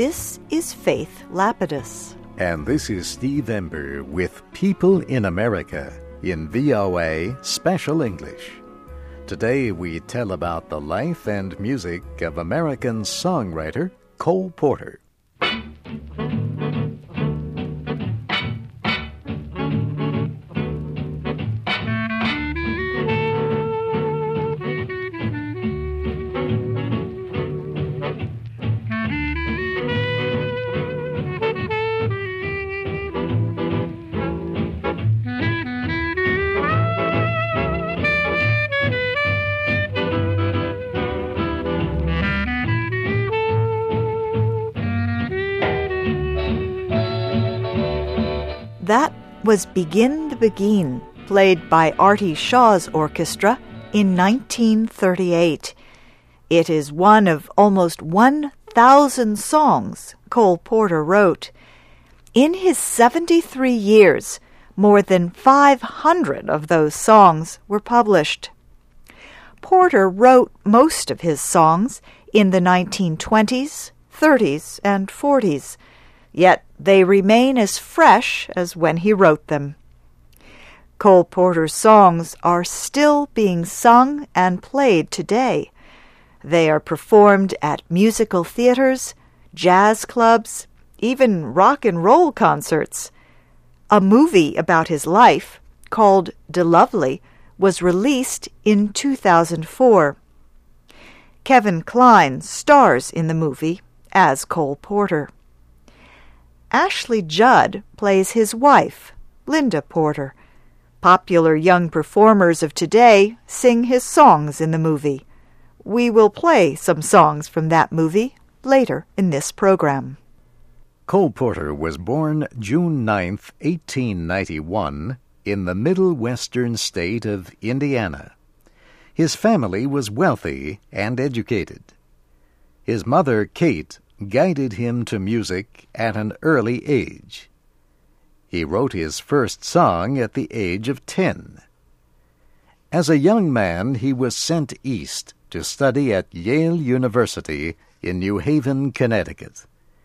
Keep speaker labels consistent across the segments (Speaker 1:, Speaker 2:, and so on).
Speaker 1: This is Faith Lapidus.
Speaker 2: And this is Steve Ember with People in America in VOA Special English. Today we tell about the life and music of American songwriter Cole Porter.
Speaker 1: That was Begin the Beguine, played by Artie Shaw's orchestra in 1938. It is one of almost 1,000 songs Cole Porter wrote. In his 73 years, more than 500 of those songs were published. Porter wrote most of his songs in the 1920s, 30s, and 40s, yet they remain as fresh as when he wrote them. Cole Porter's songs are still being sung and played today. They are performed at musical theaters, jazz clubs, even rock and roll concerts. A movie about his life, called DeLovely, was released in 2004. Kevin Kline stars in the movie as Cole Porter. Ashley Judd plays his wife, Linda Porter. Popular young performers of today sing his songs in the movie. We will play some songs from that movie later in this program.
Speaker 2: Cole Porter was born June 9, 1891, in the middle western state of Indiana. His family was wealthy and educated. His mother, Kate, guided him to music at an early age. He wrote his first song at the age of 10. As a young man, he was sent east to study at Yale University in New Haven, Connecticut.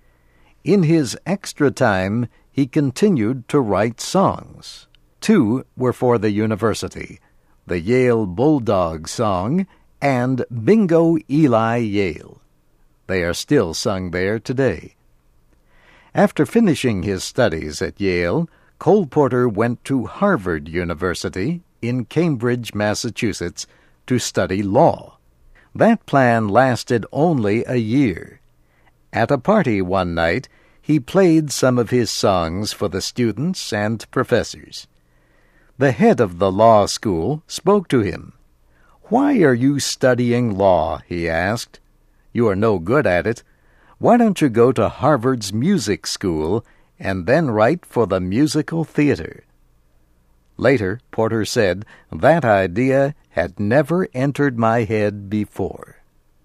Speaker 2: In his extra time, he continued to write songs. 2 were for the university, the Yale Bulldog Song and Bingo Eli Yale. They are still sung there today. After finishing his studies at Yale, Cole Porter went to Harvard University in Cambridge, Massachusetts, to study law. That plan lasted only a year. At a party one night, he played some of his songs for the students and professors. The head of the law school spoke to him. "Why are you studying law?" he asked. "You are no good at it. Why don't you go to Harvard's music school and then write for the musical theater?" Later, Porter said, "That idea had never entered my head before."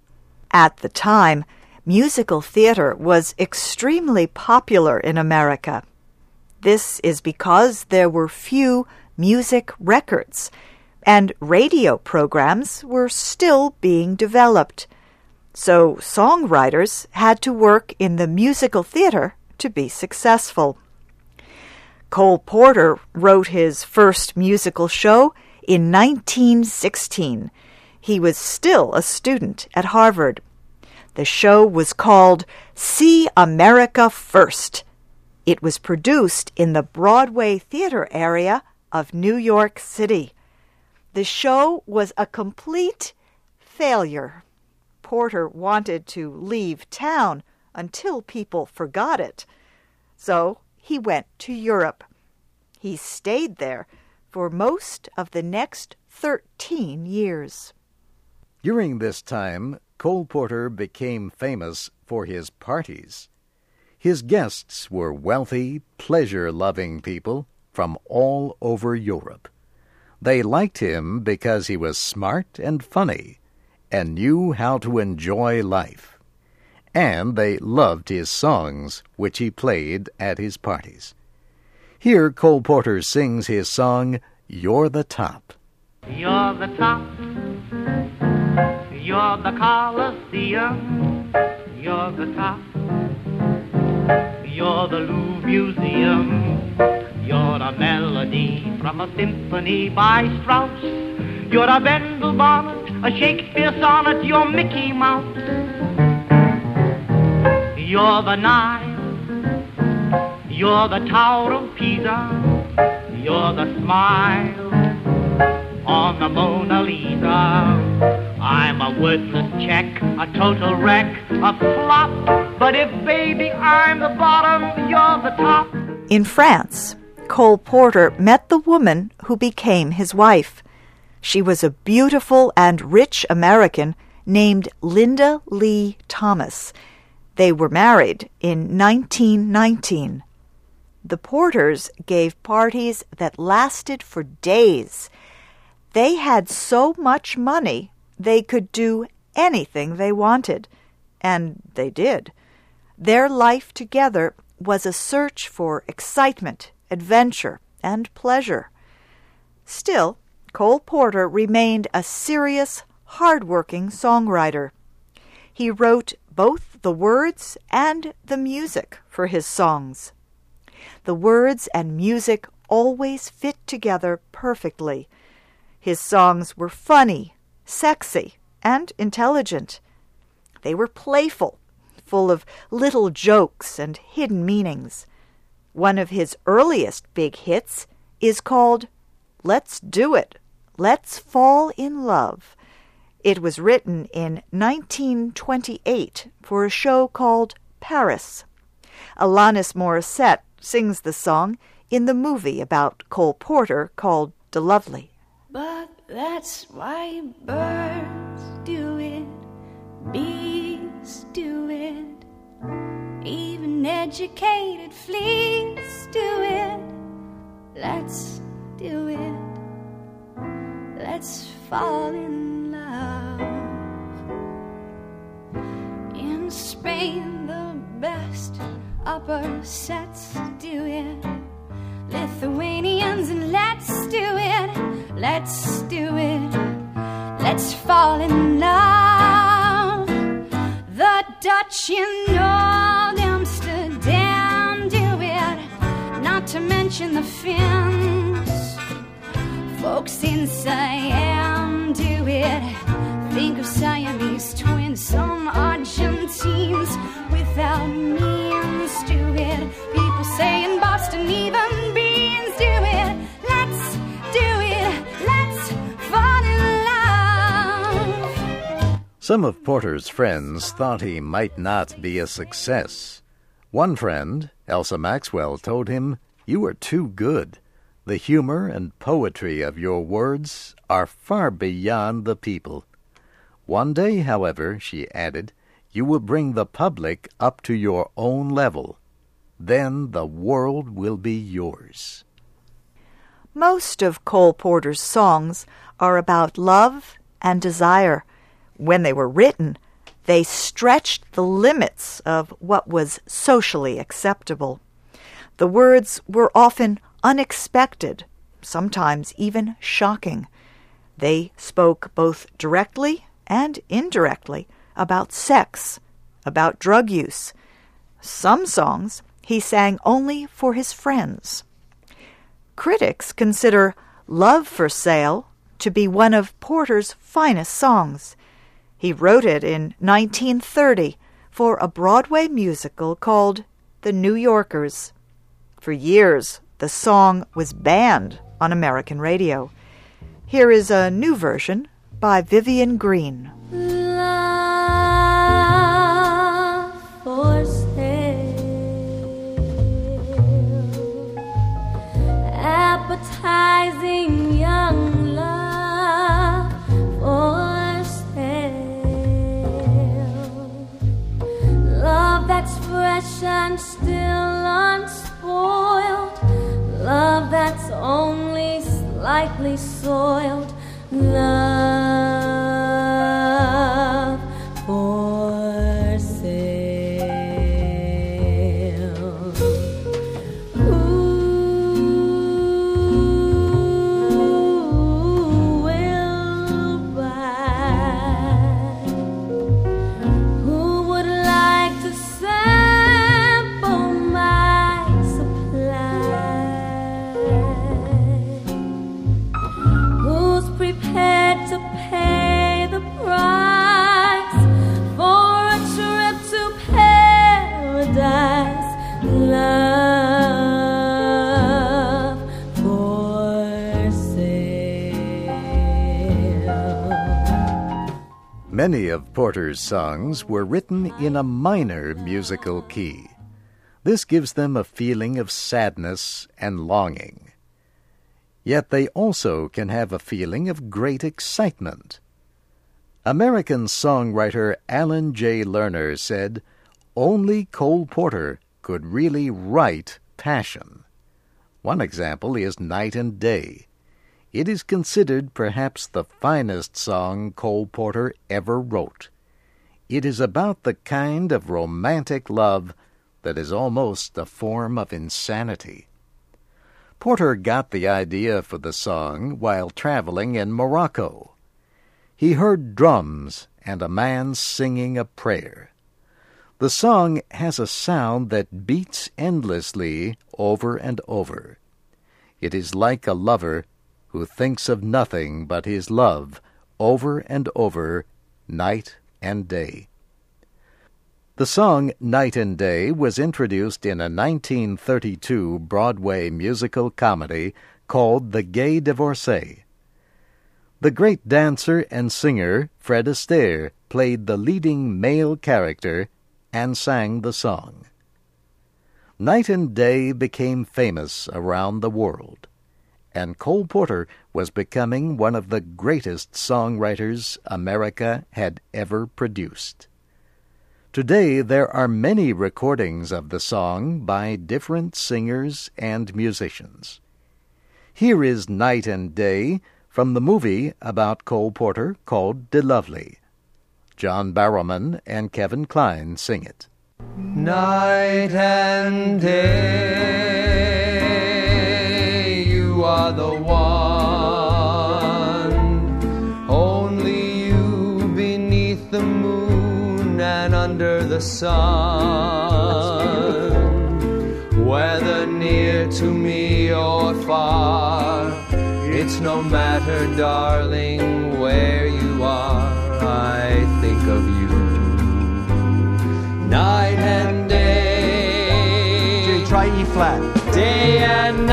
Speaker 1: At the time, musical theater was extremely popular in America. This is because there were few music records, and radio programs were still being developed. So songwriters had to work in the musical theater to be successful. Cole Porter wrote his first musical show in 1916. He was still a student at Harvard. The show was called See America First. It was produced in the Broadway theater area of New York City. The show was a complete failure. Porter wanted to leave town until people forgot it. So he went to Europe. He stayed there for most of the next 13 years.
Speaker 2: During this time, Cole Porter became famous for his parties. His guests were wealthy, pleasure-loving people from all over Europe. They liked him because he was smart and funny and knew how to enjoy life. And they loved his songs, which he played at his parties. Here Cole Porter sings his song, You're the Top.
Speaker 3: You're the top, you're the Coliseum, you're the top, You're the Louvre Museum. You're a melody from a symphony by Strauss. You're a Bendel bonnet, a Shakespeare sonnet. You're Mickey Mouse. You're the Nile. You're the Tower of Pisa. You're the smile on the Mona Lisa. I'm a worthless check, a total wreck, a flop. But if, baby, I'm the bottom, you're the top.
Speaker 1: In France, Cole Porter met the woman who became his wife. She was a beautiful and rich American named Linda Lee Thomas. They were married in 1919. The Porters gave parties that lasted for days. They had so much money they could do anything they wanted, and they did. Their life together was a search for excitement, adventure, and pleasure. Still, Cole Porter remained a serious, hard-working songwriter. He wrote both the words and the music for his songs. The words and music always fit together perfectly. His songs were funny, sexy, and intelligent. They were playful, full of little jokes and hidden meanings. One of his earliest big hits is called Let's Do It, Let's Fall in Love. It was written in 1928 for a show called Paris. Alanis Morissette sings the song in the movie about Cole Porter called DeLovely.
Speaker 4: But that's why birds do it, bees do it, even educated fleas do it. Let's do it, let's fall in love. In Spain the best upper sets do it, Lithuanians, and let's do it, let's do it, let's fall in love. The Dutch in Old Amsterdam do it, not to mention the Finns. Folks in Siam do it, think of Siamese twins. Some Argentines without means do it. People say in Boston even beans do it. Let's do it, let's fall in love.
Speaker 2: Some of Porter's friends thought he might not be a success. One friend, Elsa Maxwell, told him, "You are too good. The humor and poetry of your words are far beyond the people. One day, however," she added, "you will bring the public up to your own level. Then the world will be yours."
Speaker 1: Most of Cole Porter's songs are about love and desire. When they were written, they stretched the limits of what was socially acceptable. The words were often unexpected, sometimes even shocking. They spoke both directly and indirectly about sex, about drug use. Some songs he sang only for his friends. Critics consider Love for Sale to be one of Porter's finest songs. He wrote it in 1930 for a Broadway musical called The New Yorkers. For years, the song was banned on American radio. Here is a new version by Vivian Green.
Speaker 4: Love for sale, appetizing young love for sale, love that's fresh and still unspoiled, love that's only slightly soiled, love for sale. Who will buy? Who would like to sample
Speaker 2: Many of Porter's songs were written in a minor musical key. This gives them a feeling of sadness and longing. Yet they also can have a feeling of great excitement. American songwriter Alan J. Lerner said, "Only Cole Porter could really write passion." One example is Night and Day. It is considered perhaps the finest song Cole Porter ever wrote. It is about the kind of romantic love that is almost a form of insanity. Porter got the idea for the song while traveling in Morocco. He heard drums and a man singing a prayer. The song has a sound that beats endlessly over and over. It is like a lover who thinks of nothing but his love over and over, night and day. The song Night and Day was introduced in a 1932 Broadway musical comedy called The Gay Divorcee. The great dancer and singer Fred Astaire played the leading male character and sang the song. Night and Day became famous around the world, and Cole Porter was becoming one of the greatest songwriters America had ever produced. Today there are many recordings of the song by different singers and musicians. Here is Night and Day from the movie about Cole Porter called De Lovely. John Barrowman and Kevin Kline sing it.
Speaker 5: Night and day, you are the one, only you beneath the moon and under the sun. Whether near to me or far, it's no matter, darling, where you are, I think of you. Night and day.
Speaker 6: J, try E flat.
Speaker 5: Day and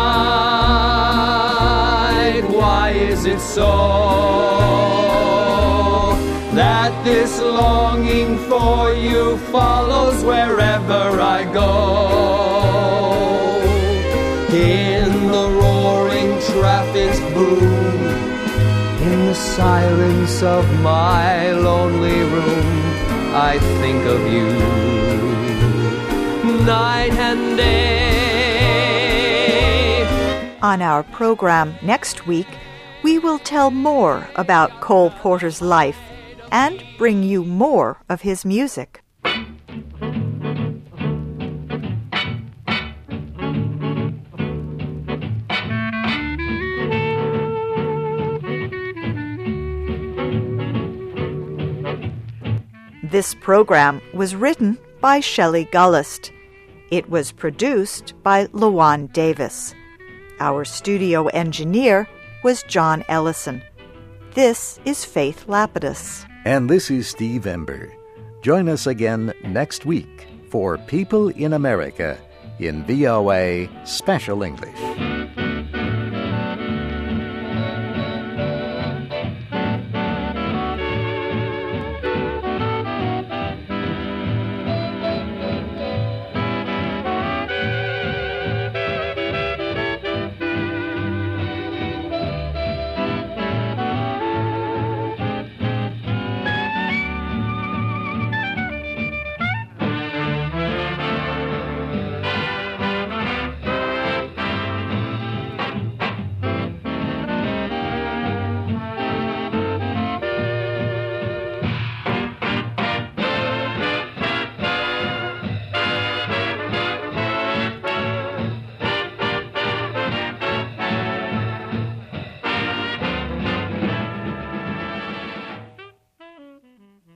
Speaker 5: night. Why is it so that this longing for you follows wherever I go? In the roaring traffic's boom, in the silence of my lonely room, I think of you, night and day.
Speaker 1: On our program next week, we will tell more about Cole Porter's life and bring you more of his music. This program was written by Shelley Gullist. It was produced by Lawan Davis. Our studio engineer was John Ellison. This is Faith Lapidus.
Speaker 2: And this is Steve Ember. Join us again next week for People in America in VOA Special English.